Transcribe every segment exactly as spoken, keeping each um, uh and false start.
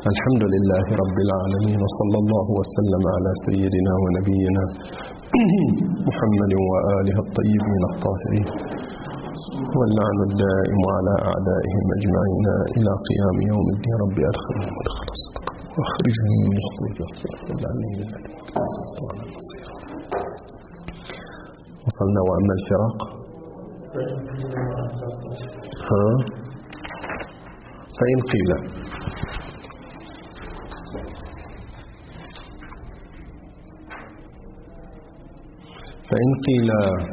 الحمد لله رب العالمين، وصلى الله وسلم على سيدنا ونبينا محمد وآله الطيبين الطاهرين، واللعن الدائم على أعدائهم أجمعين إلى قيام يوم الدين. رب أدخلهم مدخل الصدق وأخرجهم من خروج الصدق واجعلني من المصير. وصلنا وأما الفراق ها فإن قيل فإن قيل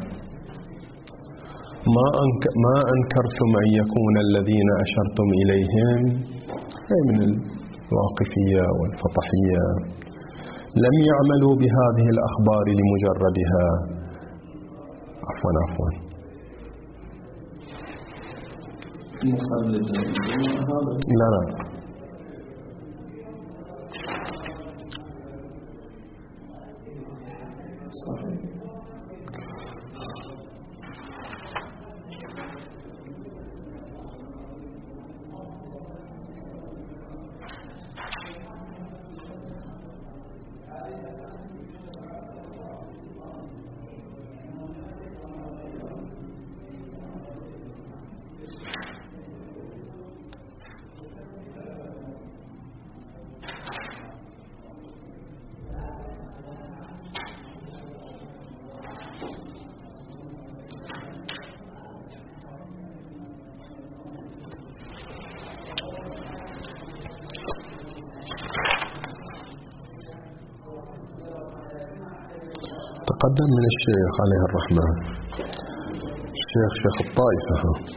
ما أنك ما أنكرتم أن يكون الذين أشرتم إليهم أي من الواقفية والفطحية لم يعملوا بهذه الأخبار لمجردها. عفوا عفوا لا لا تقدم من الشيخ عليه الرحمة، الشيخ شيخ الطائفة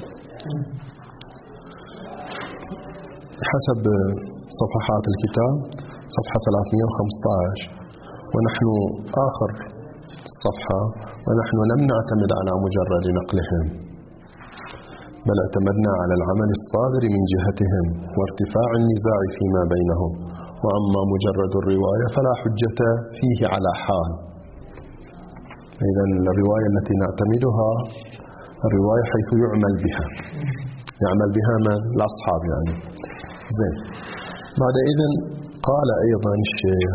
حسب صفحات الكتاب صفحة ثلاثمئة وخمسة عشر، ونحن آخر الصفحة، ونحن لم نعتمد على مجرد نقلهم، بل اعتمدنا على العمل الصادر من جهتهم وارتفاع النزاع فيما بينهم، وأما مجرد الرواية فلا حجة فيه على حال. إذن الرواية التي نعتمدها الرواية حيث يعمل بها، يعمل بها من الأصحاب يعني. زين، بعد إذن قال أيضا الشيخ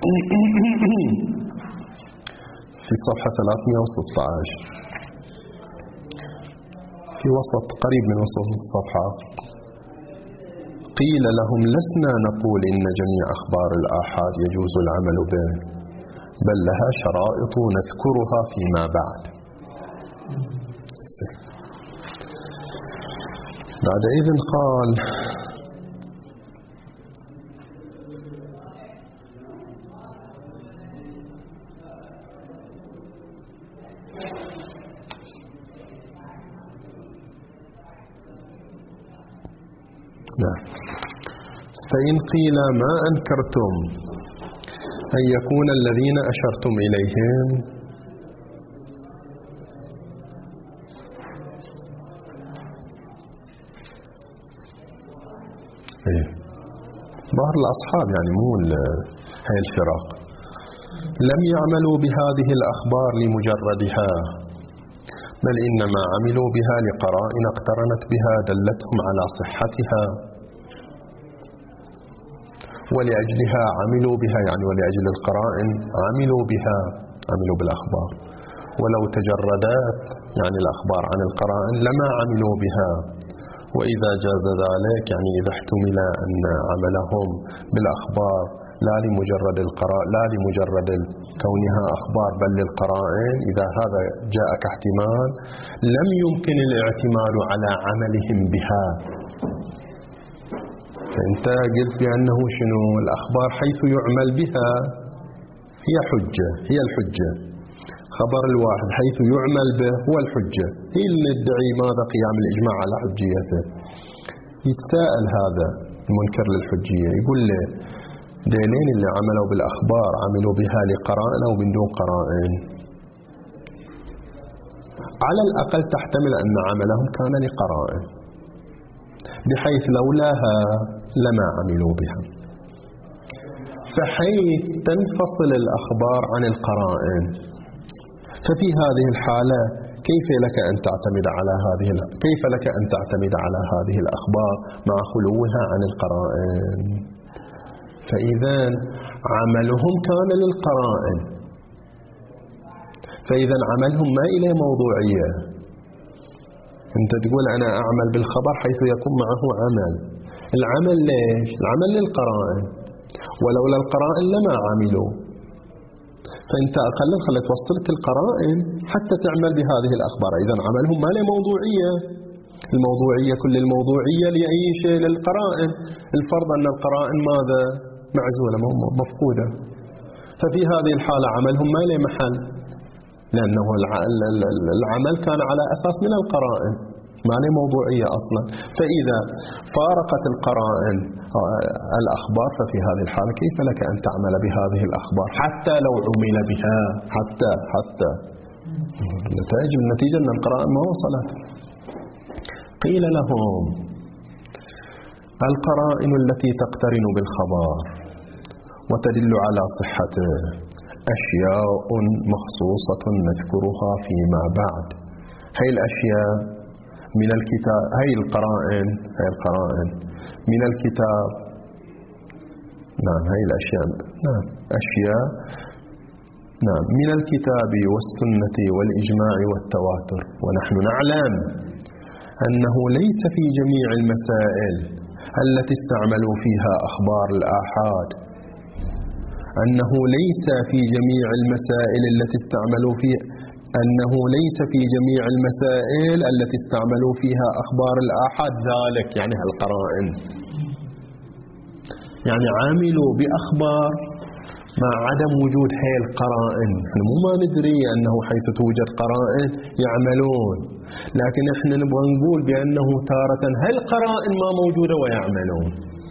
في صفحة ثلاثمئة وستة عشر في وسط قريب من وسط الصفحة: قيل لهم لسنا نقول إن جميع أخبار الآحاد يجوز العمل به، بل لها شرائط نذكرها فيما بعد. بعد إذن قال: فإن قيل ما أنكرتم أن يكون الذين أشرتم إليهم إيه؟ ظهر الأصحاب يعني مو هاي الفرق لم يعملوا بهذه الأخبار لمجردها، بل إنما عملوا بها لقرائن اقترنت بها دلتهم على صحتها، ولأجلها عملوا بها، يعني ولأجل القرائن عملوا بها، عملوا بالأخبار. ولو تجردت يعني الأخبار عن القرائن لما عملوا بها. وإذا جاز ذلك يعني إذا احتمل أن عملهم بالأخبار لا لمجرد القرائن، لا لمجرد كونها أخبار بل للقرائن، إذا هذا جاء كاحتمال لم يمكن الاعتماد على عملهم بها. فأنت قلت بأنه شنو الأخبار حيث يعمل بها هي حجة، هي الحجة. خبر الواحد حيث يعمل به هو الحجة، هي اللي ندعي ماذا قيام الإجماع على حجيته. يتساءل هذا المنكر للحجية، يقول له دينين اللي عملوا بالأخبار عملوا بها لقرائن أو من دون قرائن؟ على الأقل تحتمل أن عملهم كان لقرائن، بحيث لولاها لما عملوا بها. فحيث تنفصل الأخبار عن القرائن، ففي هذه الحالة كيف لك أن تعتمد على هذه كيف لك أن تعتمد على هذه الأخبار مع خلوها عن القرائن؟ فإذا عملهم كان للقرائن، فإذا عملهم ما إليه موضوعية. أنت تقول أنا أعمل بالخبر حيث يكون معه عمل، العمل ليش؟ العمل للقرائن، ولولا القرائن لما عملوا. فأنت أقلا خلت توصلك القرائن حتى تعمل بهذه الأخبار. إذا عملهم ما له موضوعية، الموضوعية كل الموضوعية لأي شيء للقرائن. الفرض أن القرائن ماذا؟ معزولة مفقودة. ففي هذه الحالة عملهم ما له محل، لأنه العمل كان على أساس من القرائن، ما له موضوعية أصلا. فإذا فارقت القرائن الأخبار ففي هذه الحالة كيف لك أن تعمل بهذه الأخبار حتى لو عمل بها؟ حتى حتى النتائج النتيجة أن القرائن ما وصلت. قيل لهم القرائن التي تقترن بالخبر وتدل على صحته أشياء مخصوصة نذكرها فيما بعد. هاي الأشياء من الكتاب، هاي القرائن، هاي القرائن من الكتاب. نعم هاي الأشياء، نعم أشياء نعم من الكتاب والسنة والإجماع والتواتر. ونحن نعلم أنه ليس في جميع المسائل التي استعملوا فيها أخبار الآحاد أنه ليس في جميع المسائل التي استعملوا فيها أنه ليس في جميع المسائل التي استعملوا فيها أخبار الآحاد ذلك، يعني القرائن، يعني عاملوا بأخبار مع عدم وجود هاي القرائن. احنا مو ما ندري أنه حيث توجد قرائن يعملون، لكن احنا نبغى نقول بأنه تارة هالقرائن ما موجودة ويعملون.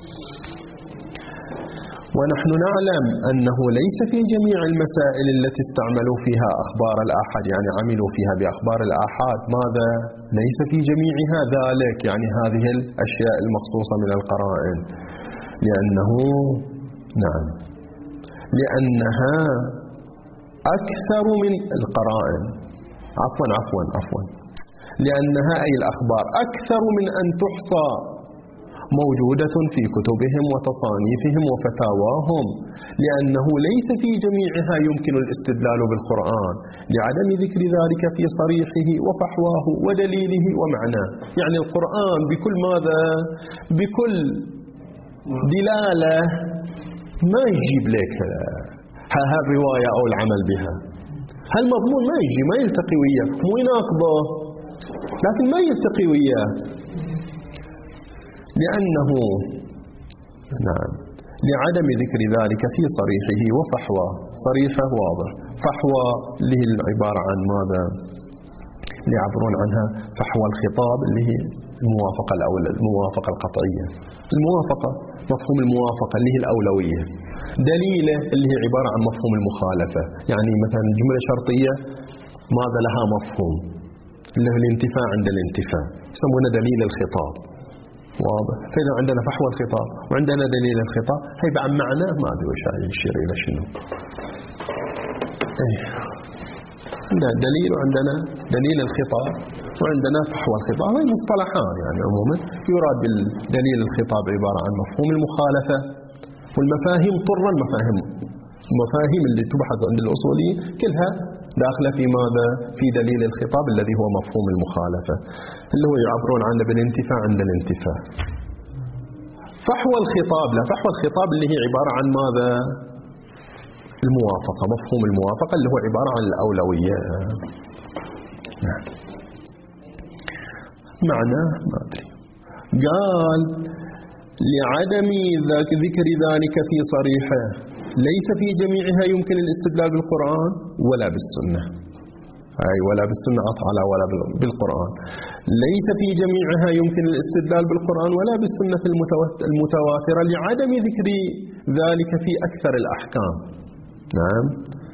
ونحن نعلم أنه ليس في جميع المسائل التي استعملوا فيها أخبار الآحاد، يعني عملوا فيها بأخبار الآحاد، ماذا؟ ليس في جميعها ذلك، يعني هذه الأشياء المخصوصة من القرائن، لأنه نعم لأنها أكثر من القرائن عفوا عفوا عفوا لأنها أي الأخبار أكثر من أن تحصى موجودة في كتبهم وتصانيفهم وفتاواهم، لأنه ليس في جميعها يمكن الاستدلال بالقرآن لعدم ذكر ذلك في صريحه وفحواه ودليله ومعناه. يعني القرآن بكل ماذا؟ بكل دلالة ما يجيب لك هذه الرواية أو العمل بها، هالمضمون ما يجي، ما يلتقي وياه، مو يناقضه لكن ما يلتقي وياه، لأنه نعم لعدم ذكر ذلك في صريحه وفحوى. صريحه واضح، فحوى اللي هي العبارة عن ماذا؟ اللي يعبرون عنها فحوى الخطاب اللي هي الموافقة الأولى، الموافقة القطعية، الموافقة مفهوم الموافقة اللي هي الأولوية. دليله اللي هي عبارة عن مفهوم المخالفة، يعني مثلا جملة شرطية ماذا لها مفهوم اللي هو الانتفاع عند الانتفاع، يسمونه دليل الخطاب. واضح؟ فإذا عندنا فحوى الخطاب وعندنا دليل الخطاب، هي بعد معناه ما أدري وش يشير إلى شنو. إيه عندنا دليل وعندنا دليل الخطاب وعندنا فحوى الخطاب، هي مصطلحان يعني عموما يراد بالدليل الخطاب عبارة عن مفهوم المخالفة، والمفاهيم طرا مفاهيم المفاهيم اللي تبحث عند الأصوليين كلها داخلة في ماذا؟ في دليل الخطاب الذي هو مفهوم المخالفة اللي هو يعبرون عنه بالانتفاع عند الانتفاع. فحوى الخطاب لا، فحوى الخطاب اللي هي عبارة عن ماذا؟ الموافقة، مفهوم الموافقة اللي هو عبارة عن الأولوية. معناه ما أدري. قال لعدم ذكر ذلك في صريحه، ليس في جميعها يمكن الاستدلال بالقرآن ولا بالسنة، أي ولا بالسنة على ولا بالقرآن. ليس في جميعها يمكن الاستدلال بالقرآن ولا بالسنة المتواترة لعدم ذكر ذلك في أكثر الأحكام. نعم،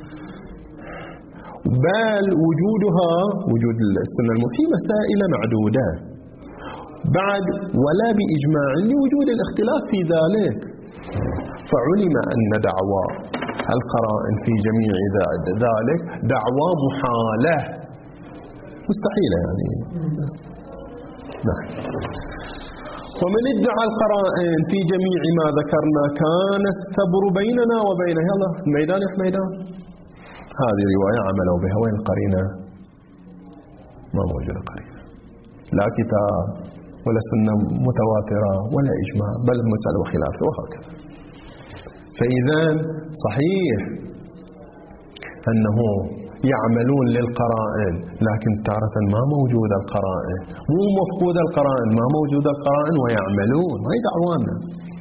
بل وجودها وجود السنة في مسائل معدودة بعد ولا بإجماع لوجود الاختلاف في ذلك. فعلم أن دعوى القرائن في جميع ذلك دعوى محالة مستحيلة يعني. نعم. ومن ادعى القرائن في جميع ما ذكرنا كان السبر بيننا وبينه. يلا الميدان يا ميدان. هذه رواية عملوا بها، وين القرينة؟ ما موجودة قرينة، لا كتاب ولا سنة متواترة ولا إجماع، بل مسألة وخلافة وهكذا. فإذا صحيح أنه يعملون للقرائن، لكن تارة ما موجودة القرائن، مو مفقود القرائن، ما موجودة القرائن ويعملون. هاي دعوانا.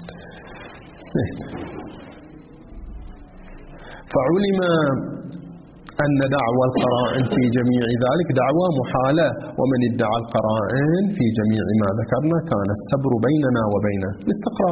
فعلم أن دعوى القرائن في جميع ذلك دعوى محالة، ومن ادعى القرائن في جميع ما ذكرنا كان السبر بيننا وبينه الاستقراء.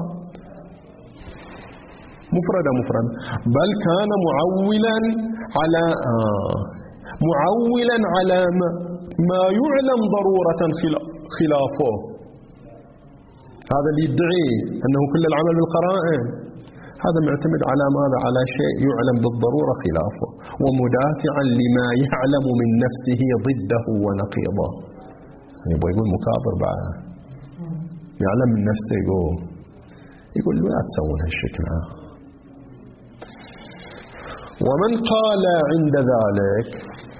مفرد مفرد، بل كان معولا على آه معولا على ما, ما يعلم ضرورة خلافه. هذا اللي يدعي أنه كل العمل بالقرائن هذا معتمد على ماذا؟ على شيء يعلم بالضرورة خلافه، ومدافعا لما يعلم من نفسه ضده ونقيضه. يبغى يقول مكابر بعد، يعلم من نفسه، يقول يقول لا تسوون هالشكل. ومن قال عند ذلك،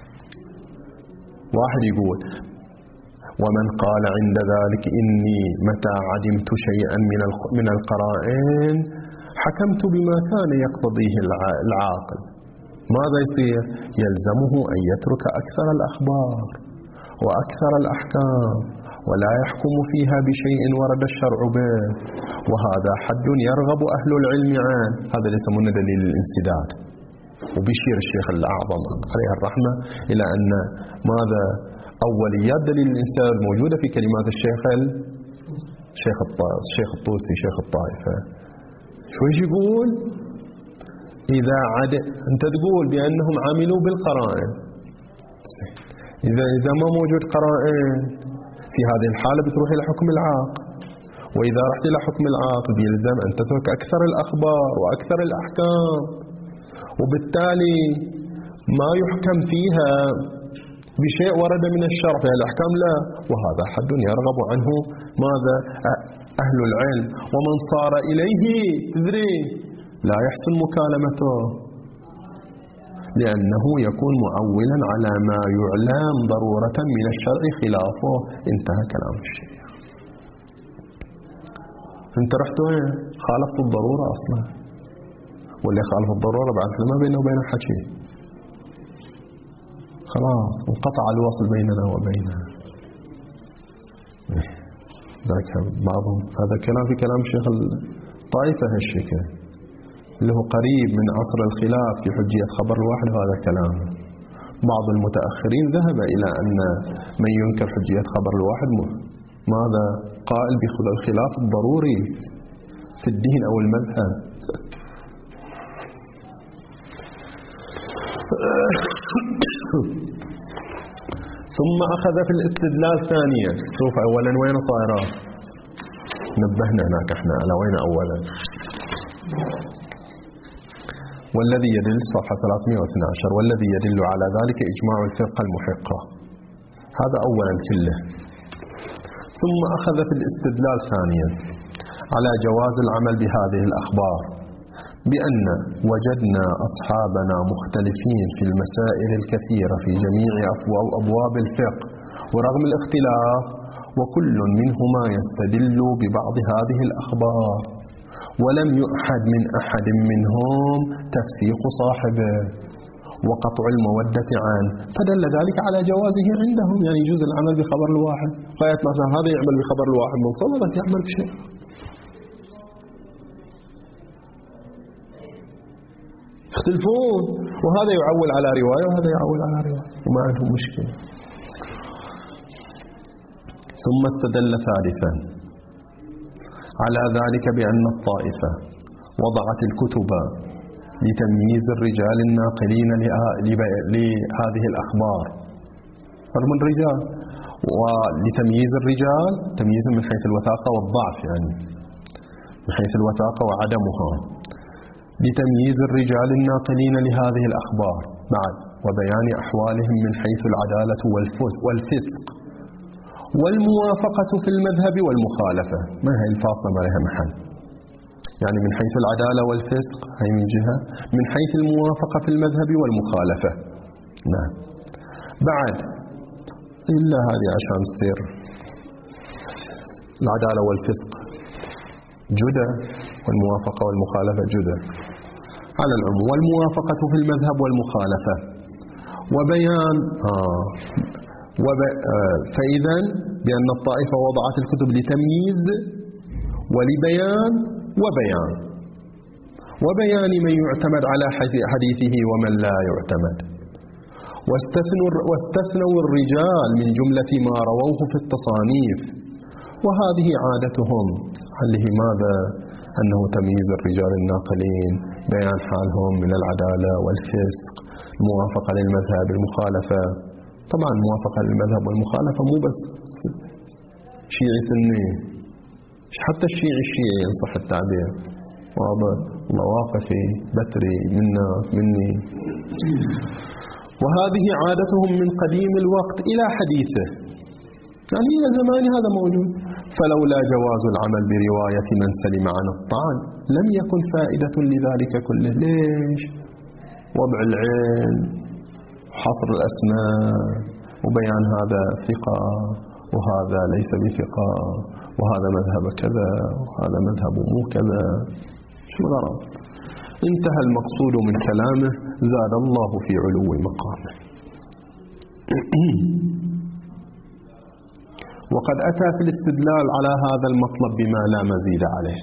واحد يقول ومن قال عند ذلك إني متى عدمت شيئا من من القرائن حكمت بما كان يقتضيه العاقل، ماذا يصير؟ يلزمه أن يترك أكثر الأخبار وأكثر الأحكام ولا يحكم فيها بشيء ورد الشرع به، وهذا حد يرغب أهل العلم عنه. هذا اللي يسمونه دليل الانسداد. وبيشير الشيخ الأعظم عليه الرحمة إلى أن ماذا؟ أوليات دليل الانسداد موجودة في كلمات الشيخ الشيخ الشيخ الطوسي شيخ الطائفة. شو يقول؟ إذا عد أنت تقول بأنهم عملوا بالقرائن، إذا إذا ما موجود قرائن في هذه الحالة بتروح إلى حكم العاقل، وإذا رحت إلى حكم العاقل بيلزم أن تترك أكثر الأخبار وأكثر الأحكام، وبالتالي ما يحكم فيها بشيء ورد من الشرع في الأحكام لا، وهذا حد يرغب عنه ماذا؟ أهل العلم. ومن صار إليه تدري لا يحسن مكالمته، لأنه يكون معولا على ما يعلم ضرورة من الشرع خلافه. انتهى كلام الشيخ. انت رحت وين؟ خالفت الضرورة أصلا، واللي خالف الضرورة بعد ما بينه وبين حكي، خلاص انقطع الوصل بيننا وبينه. ذاك بعضهم هذا كلام في كلام الشيخ الطائفة هالشكل اللي هو قريب من عصر الخلاف في حجية خبر الواحد. هذا كلام بعض المتأخرين ذهب إلى أن من ينكر حجية خبر الواحد ماذا؟ قائل بالخلاف الضروري في الدين أو المذهب. ثم أخذ في الاستدلال ثانيا. شوف أولا وين صايرة؟ نبهنا هناك احنا على وين أولا. والذي يدل صفحة ثلاثمئة واثني عشر، والذي يدل على ذلك إجماع الفرقة المحقة. هذا أولا كله. ثم أخذ في الاستدلال ثانيا على جواز العمل بهذه الأخبار، بأن وجدنا أصحابنا مختلفين في المسائل الكثيرة في جميع أبواب الفقه ورغم الاختلاف، وكل منهما يستدل ببعض هذه الأخبار، ولم يؤحد من أحد منهم تفسيق صاحبه وقطع المودة عنه، فدل ذلك على جوازه عندهم. يعني يجوز العمل بخبر الواحد، غاية مثلا هذا يعمل بخبر الواحد من صوم، هذا يعمل بشيء. يختلفون، وهذا يعول على رواية وهذا يعول على رواية وما عندهم مشكلة. ثم استدل ثالثا على ذلك بأن الطائفة وضعت الكتب لتمييز الرجال الناقلين لهذه الأخبار، رغم الرجال، ولتمييز الرجال تمييزا من حيث الوثاقة والضعف، يعني من حيث الوثاقة وعدمها، لتمييز الرجال الناقلين لهذه الأخبار بعد، وبيان أحوالهم من حيث العدالة والفسق، والموافقة في المذهب والمخالفة. ما هي الفاصلة ما لها محل، يعني من حيث العدالة والفسق هي من جهة، من حيث الموافقة في المذهب والمخالفة. نعم. بعد إلا هذه عشان تصير العدالة والفسق جدة والموافقة والمخالفة جدة على العموم. والموافقة في المذهب والمخالفة وبيان آه وب... آه فإذا بأن الطائفة وضعت الكتب لتمييز ولبيان وبيان وبيان من يعتمد على حديثه ومن لا يعتمد. واستثنوا, واستثنوا الرجال من جملة ما رووه في التصانيف، وهذه عادتهم. اللي هي ماذا؟ أنه تمييز الرجال الناقلين، بيان حالهم من العدالة والفسق، الموافقة للمذهب، المخالفة. طبعا الموافقة للمذهب والمخالفة مو بس شيعي سني، حتى الشيعي الشيعي إن صح التعبير، واضح، مواقفي بتري منا مني. وهذه عادتهم من قديم الوقت إلى حديثه، يعني إلى زمان هذا موجود. فلولا جواز العمل برواية من سلم عن الطعن لم يكن فائدة لذلك كله. ليش؟ وضع العين، حصر الأسماء، وبيان هذا ثقة وهذا ليس بثقة، وهذا مذهب كذا وهذا مذهب مو كذا. شو الغرض؟ انتهى المقصود من كلامه، زاد الله في علو مقامه. وقد أتى في الاستدلال على هذا المطلب بما لا مزيد عليه.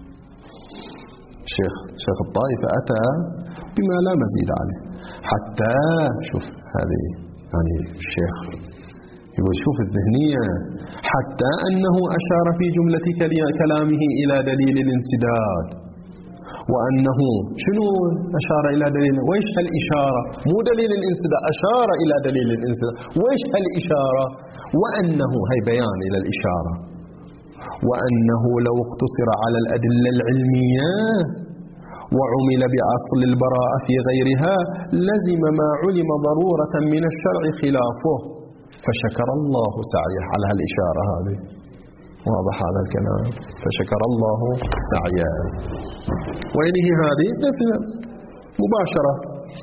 شيخ شيخ الطائفة أتى بما لا مزيد عليه، حتى شوف هذه يعني الشيخ يقول شوف الذهنية، حتى أنه أشار في جملة كلامه إلى دليل الانسداد. وأنه شنو أشار إلى دليل؟ وإيش هالإشارة؟ مو دليل الانسداد، أشار إلى دليل الانسداد. وإيش هالإشارة؟ وأنه هي بيان إلى الإشارة. وأنه لو اقتصر على الأدلة العلمية وعمل بأصل البراءة في غيرها لزم ما علم ضرورة من الشرع خلافه. فشكر الله سعيه على هالإشارة هذه. واضح هذا الكلام؟ فشكر الله سعيه. وين هي هذه؟ مباشرة.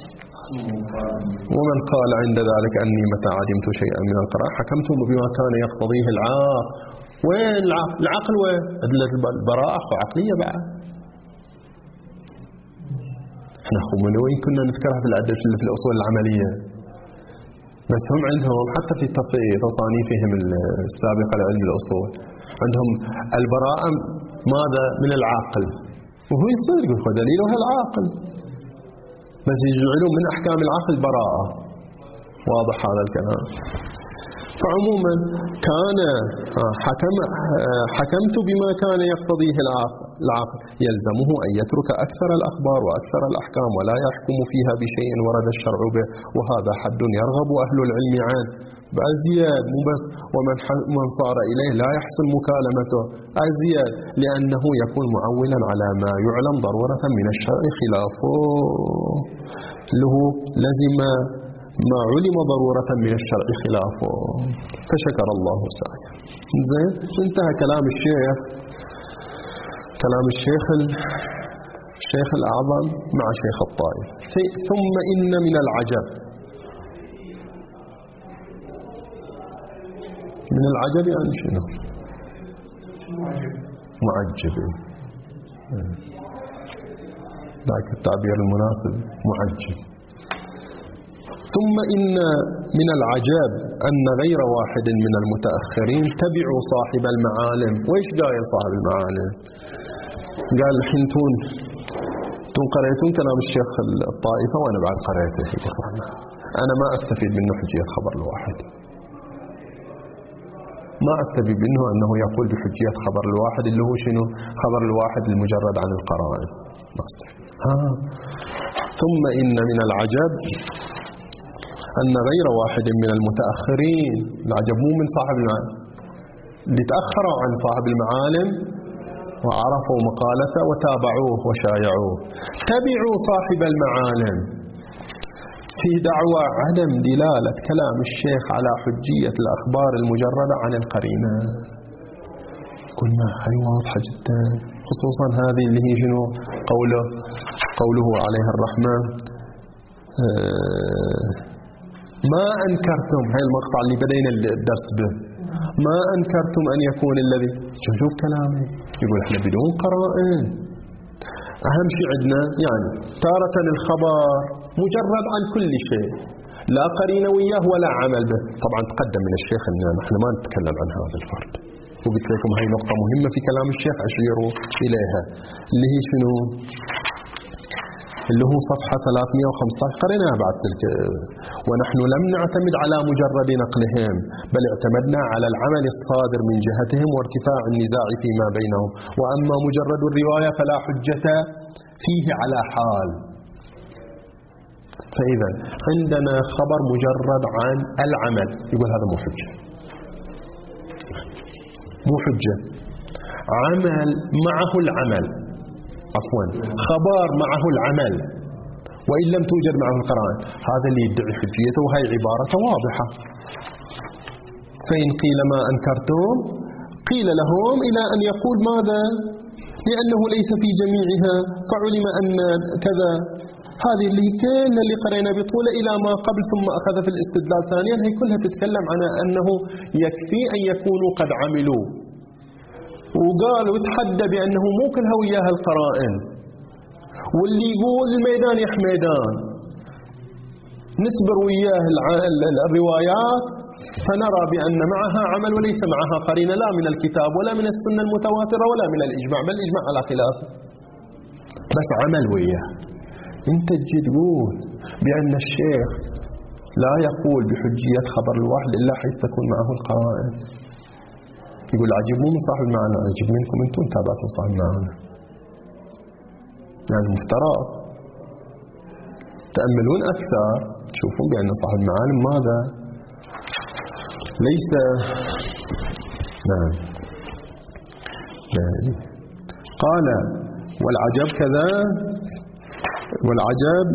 ومن قال عند ذلك أني متى عدمت شيئا من القراءة حكمت بما كان يقتضيه العقل. وين العقل؟ العقل وين؟ أدلة البراءة عقلية بعد. احنا خو من وين كنا نذكرها في الأدلة في الأصول العملية، بس هم عندهم حتى في تصانيفهم السابقة لعلم الأصول عندهم البراءة ماذا؟ من العاقل. وهو يصير يقول دليلها العاقل، بس يجعلون من أحكام العقل براءة. واضح هذا الكلام؟ فعموما كان حكم حكمت بما كان يقتضيه العقل، يلزمه أن يترك أكثر الأخبار وأكثر الأحكام ولا يحكم فيها بشيء ورد الشرع به، وهذا حد يرغب أهل العلم عنه. بأزياد مو بس ومن من صار إليه لا يحسن مكالمته، أزياد لأنه يكون معولا على ما يعلم ضرورة من الشرع خلافه، له لزم ما علم ضرورة من الشرع خلافه. فشكر الله سعيه. زين، انتهى كلام الشيخ، كلام الشيخ الشيخ الأعظم مع شيخ الطائف. ثم إن من العجب، من العجب يعني شنو؟ معجب، ذاك التعبير المناسب، معجب. ثم إن من العجب أن غير واحد من المتأخرين تبعوا صاحب المعالم. وإيش قايل صاحب المعالم؟ قال الحين تون تون قريتون كلام الشيخ الطائفة وأنا بعد قريته. أنا ما أستفيد منه حجية خبر الواحد، ما أستفيد منه أنه يقول بحجية خبر الواحد اللي هو شنو؟ خبر الواحد المجرد عن القرائن، ما أستفيد. آه. ثم إن من العجب أن غير واحد من المتأخرين، العجب مو من صاحب المعالم، اللي تأخروا عن صاحب المعالم وعرفوا مقالته وتابعوه وشايعوه، تبعوا صاحب المعالم. في دعوى عدم دلالة كلام الشيخ على حجية الأخبار المجردة عن القرينة. قلنا هاي واضحة جدا، خصوصا هذه اللي هي شنو قوله قوله عليه الرحمة ما أنكرتم، هاي المقطع اللي بدينا الدرس به، ما أنكرتم أن يكون الذي، شوف كلامي يقول احنا بدون قرائن. أهم شيء عندنا يعني تارة الخبر مجرد عن كل شيء لا قرينة وياه ولا عمل به. طبعا تقدم من الشيخ أن نحن ما نتكلم عن هذا الفرد، وقلت لكم هاي نقطة مهمة في كلام الشيخ أشيروا إليها، اللي هي شنو؟ اللي هو صفحة ثلاثمئة وخمسة عشر قريناها بعد تلك. ونحن لم نعتمد على مجرد نقلهم، بل اعتمدنا على العمل الصادر من جهتهم وارتفاع النزاع فيما بينهم، وأما مجرد الرواية فلا حجة فيه على حال. فإذا عندنا خبر مجرد عن العمل، يقول هذا مو حجة، مو حجة. عمل معه العمل، عفوا خبر معه العمل وإن لم توجد معه القرائن، هذا اللي يدعي حجيته، وهي عبارة واضحة. فإن قيل ما أنكرتم قيل لهم إلى أن يقول ماذا؟ لأنه ليس في جميعها فعلم أن كذا. هذه اللي كان اللي قرينا بطولة إلى ما قبل، ثم أخذ في الاستدلال ثانيا، هي كلها تتكلم عن أنه يكفي أن يكونوا قد عملوا، وقالوا وتحدى بأنه مو كلها وياها القرائن، واللي يقول الميدان يا حميدان نسبر وياه الروايات فنرى بأن معها عمل وليس معها قرينة، لا من الكتاب ولا من السنة المتواترة ولا من الإجماع، بل الإجماع على خلاف، بس عمل وياه. انت تجي تقول بأن الشيخ لا يقول بحجية خبر الواحد إلا حيث تكون معه القرائن. يقول عجيب مو من صاحب المعنى، عجيب منكم انتم تابعتم صاحب المعنى. يعني مفترض تأملون أكثر تشوفون بأن صاحب المعاني ماذا؟ ليس نعم قال والعجب كذا، والعجب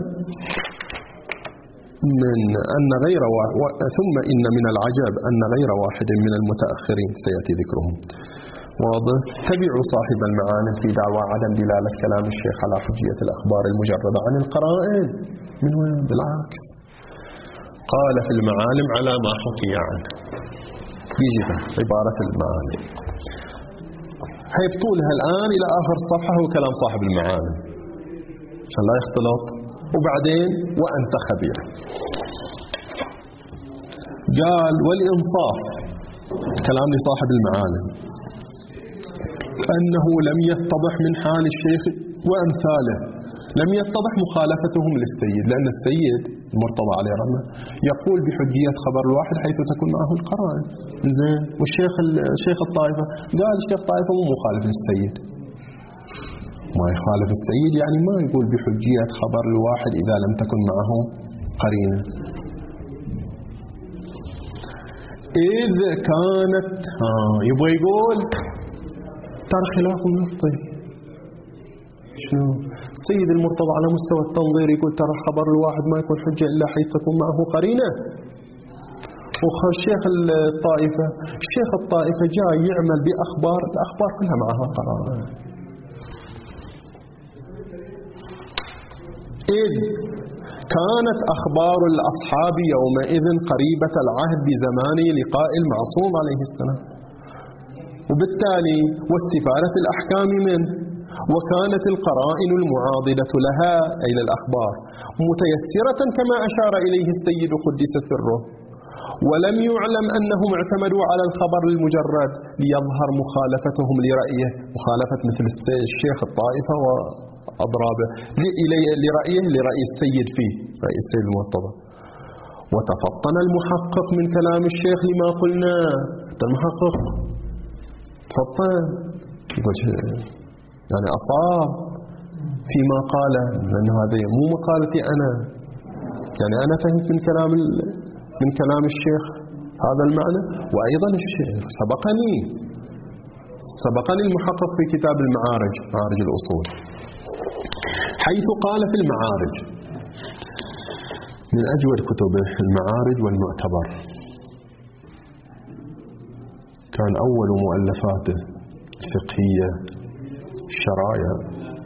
من أن غير واحد، ثم إن من العجب أن غير واحد من المتأخرين سيأتي ذكرهم واضح تبعوا صاحب المعاني في دعوى عدم دلالة كلام الشيخ على حجية الأخبار المجردة عن القرائن. من وين؟ بالعكس، قال في المعالم على ما حكي عنه، بيجي عبارة المعالم هي بطولها الآن إلى آخر الصفحة، هو كلام صاحب المعالم عشان لا يختلط. وبعدين وأنت خبير، قال والإنصاف كلام لصاحب المعالم أنه لم يتضح من حال الشيخ وأمثاله، لم يتضح مخالفتهم للسيد، لأن السيد المرتضى عليه رحمه يقول بحجية خبر الواحد حيث تكون معه القرائن. زين، والشيخ الشيخ الطائفة قال الشيخ الطائفة مو مخالف للسيد، ما يخالف السيد يعني ما يقول بحجية خبر الواحد إذا لم تكن معه قرينة. إذ كانت آه يبغى يقول ترى خلاف نفطي. شنو؟ السيد المرتضى على مستوى التنظير يقول ترى خبر الواحد ما يكون حجة إلا حيث تكون معه قرينة. والشيخ الطائفة الشيخ الطائفة جاي يعمل بأخبار، الأخبار كلها معها قرائن. إذ كانت أخبار الأصحاب يومئذ قريبة العهد بزمان لقاء المعصوم عليه السلام، وبالتالي واستفادة الأحكام منه، وكانت القرائن المعاضدة لها أي للأخبار متيسرة كما أشار إليه السيد قدس سره، ولم يعلم أنهم اعتمدوا على الخبر المجرد ليظهر مخالفتهم لرأيه، مخالفة مثل الشيخ الطائفة وأضرابه لرأيه لرأي السيد فيه، رأي السيد المرتضى. وتفطن المحقق من كلام الشيخ لما قلنا، المحقق تفطن يقول يعني أصاب فيما قال، لأنه هذا مو مقالتي أنا، يعني أنا فهمت من كلام من كلام الشيخ هذا المعنى. وأيضا الشيخ سبقني سبقني المحقق في كتاب المعارج، معارج الأصول، حيث قال في المعارج من أجود كتبه المعارج والمعتبر، كان أول مؤلفاته الفقهية الشرايع،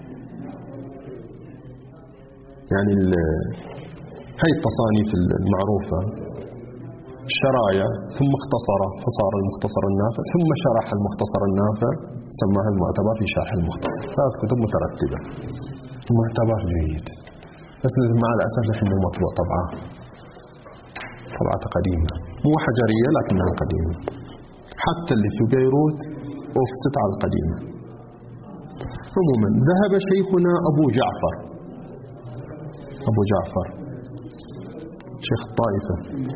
يعني هاي التصانيف المعروفة الشرايع، ثم اختصره فصار المختصر النافع، ثم شرح المختصر النافع سماها المعتبر في شرح المختصر. ثلاث كتب مترتبة. المعتبر جيد، بس مع الأسف نحن مو مطبوع طبعة طبعة قديمة، مو حجرية لكنها قديمة، حتى اللي في بيروت أفست على القديمة. عموما ذهب شيخنا أبو جعفر أبو جعفر شيخ الطائفة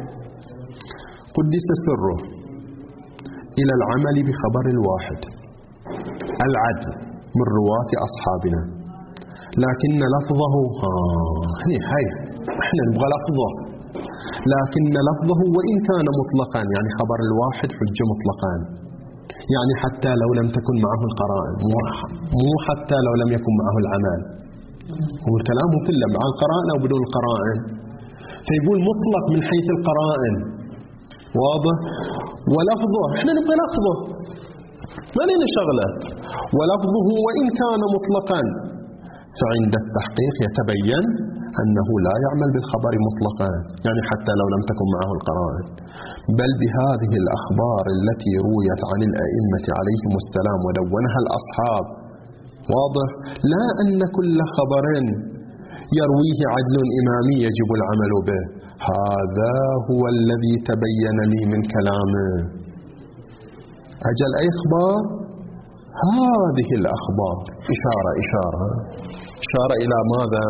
قدس سره إلى العمل بخبر الواحد العدل من رواة أصحابنا، لكن لفظه ها هي هاي احنا نبغى لفظه، لكن لفظه وإن كان مطلقا، يعني خبر الواحد حجة مطلقا، يعني حتى لو لم تكن معه القرائن، مو حتى لو لم يكن معه العمل، هو الكلام كله مع القرائن أو بدون القرائن، فيقول مطلق من حيث القرائن، واضح؟ ولفظه احنا نبغى لفظه، ما لنا شغله، ولفظه وإن كان مطلقا فعند التحقيق يتبين أنه لا يعمل بالخبر مطلقا، يعني حتى لو لم تكن معه القرائن، بل بهذه الأخبار التي رويت عن الأئمة عليهم السلام ودونها الأصحاب، واضح؟ لا أن كل خبر يرويه عدل إمامي يجب العمل به، هذا هو الذي تبين لي من كلامه. أجل أي أخبار؟ هذه الأخبار، إشارة إشارة إشارة إلى ماذا؟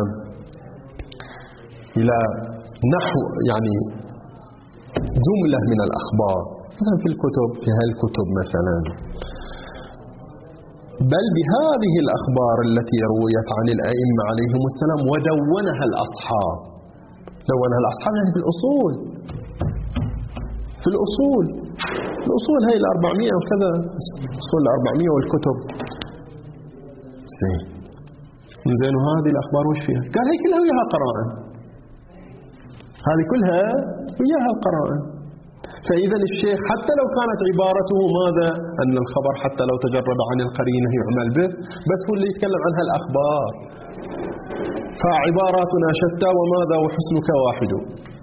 إلى نحو يعني جملة من الأخبار، مثلا في الكتب، في هذه الكتب مثلا، بل بهذه الأخبار التي رويت عن الأئمة عليهم السلام ودونها الأصحاب. دونها الأصحاب يعني في الأصول، في الأصول الأصول هاي الأربعمائة وكذا، أصول الأربعمائة والكتب. زين زين وهذه الأخبار وش فيها؟ قال هي كلها وياها قرائن، هذه كلها وياها القرائن. فإذا الشيخ حتى لو كانت عبارته ماذا؟ أن الخبر حتى لو تجرد عن القرينة يعمل به، بس هو اللي يتكلم عنها الأخبار، فعباراتنا شتى وماذا وحسنك واحد.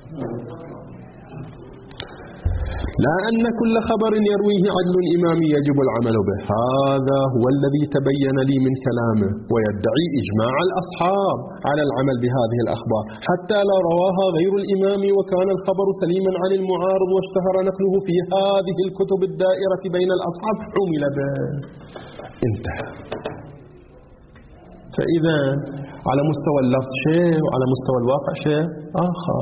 لا أن كل خبر يرويه عدل إمامي يجب العمل به، هذا هو الذي تبين لي من كلامه، ويدعي إجماع الأصحاب على العمل بهذه الأخبار حتى لا رواها غير الإمام وكان الخبر سليما عن المعارض واشتهر نقله في هذه الكتب الدائرة بين الأصحاب عمل به. انتهى. فإذا على مستوى اللفظ شيء وعلى مستوى الواقع شيء آخر.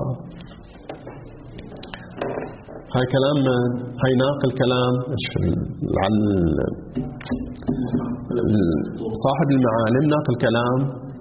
هاي كلام هاي ناقل كلام صاحب المعالم، ناقل كلام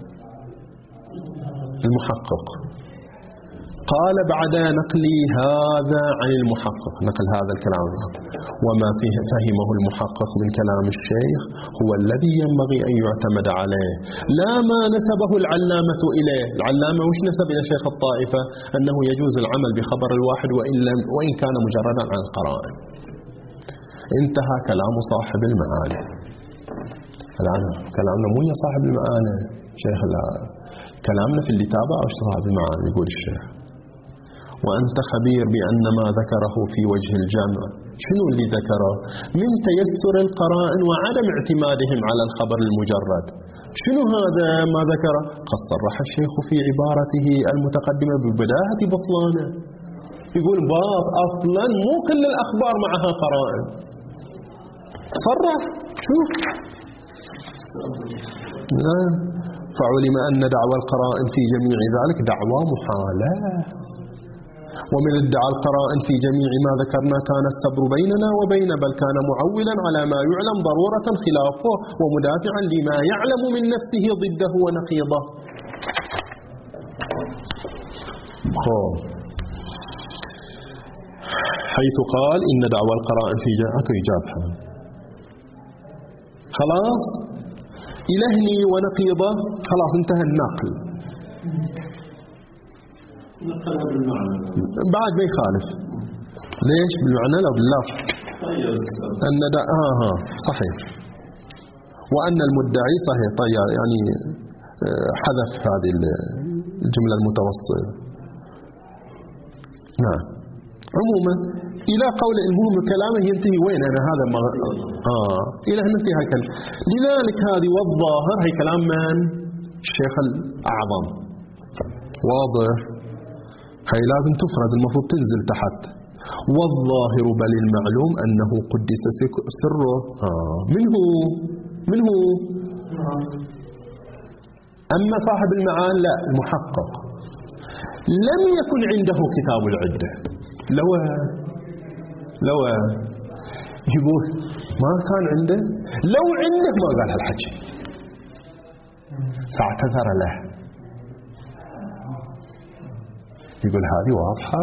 المحقق، قال بعد نقلي هذا عن المحقق، نقل هذا الكلام وما فيه فهمه المحقق من كلام الشيخ هو الذي ينبغي أن يعتمد عليه، لا ما نسبه العلامة إليه. العلامة وش نسب إلى شيخ الطائفة؟ أنه يجوز العمل بخبر الواحد وإن, لم وإن كان مجردا عن القرائن. انتهى كلام صاحب المعاني. الآن كلامنا مو يا صاحب المعاني شيخ، لا كلامنا في اللي تابع أو صاحب المعاني. يقول الشيخ وأنت خبير بأن ما ذكره في وجه الجمع، شنو اللي ذكره؟ من تيسر القرائن وعدم اعتمادهم على الخبر المجرد. شنو هذا ما ذكره؟ قد صرح الشيخ في عبارته المتقدمة ببداهة بطلانه، يقول باب أصلا مو كل الأخبار معها قرائن، صرح. شوف فعلم أن دعوى القرائن في جميع ذلك دعوى محالة، ومن ادعى القرائن في جميع ما ذكرنا كان الصبر بيننا وبين، بل كان معولا على ما يعلم ضرورة خلافه ومدافعا لما يعلم من نفسه ضده ونقيضه. حيث قال إن دعوى القرائن في جميع أكو إجابها خلاص إلهني ونقيضه، خلاص انتهى النقل. نقلها بالمعنى بعد ما يخالف. ليش بالمعنى لو باللفظ؟ أن دا آه ها صحيح. وأن المدعي صحيح. طيب يعني حذف هذه الجملة المتوسطة. نعم. عموما إلى قول المهم كلامه ينتهي وين أنا هذا ما آه إلى أن ننتهي هالكلام. لذلك هذه والظاهر هي كلام من الشيخ الأعظم. واضح. هي لازم تفرز المفروض تنزل تحت. والظاهر بل المعلوم أنه قدس سره. آه. من هو من هو أما صاحب المعان لا المحقق لم يكن عنده كتاب العدة. لو لو يقول ما كان عنده، لو عنده ما قال هالحكي، فاعتذر له. يقول هذه واضحة.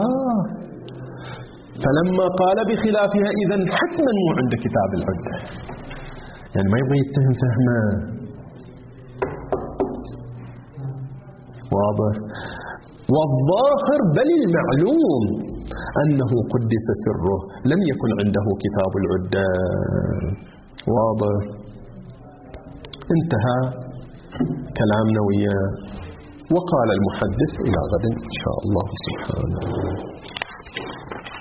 فلما قال بخلافها إذن حتما مو عنده كتاب العدة، يعني ما يبغى يتهم فهمه. واضح. والظاهر بل المعلوم أنه قدس سره لم يكن عنده كتاب العدة. واضح. انتهى كلامنا وياه. وقال المحدث إلى غد إن شاء الله سبحانه.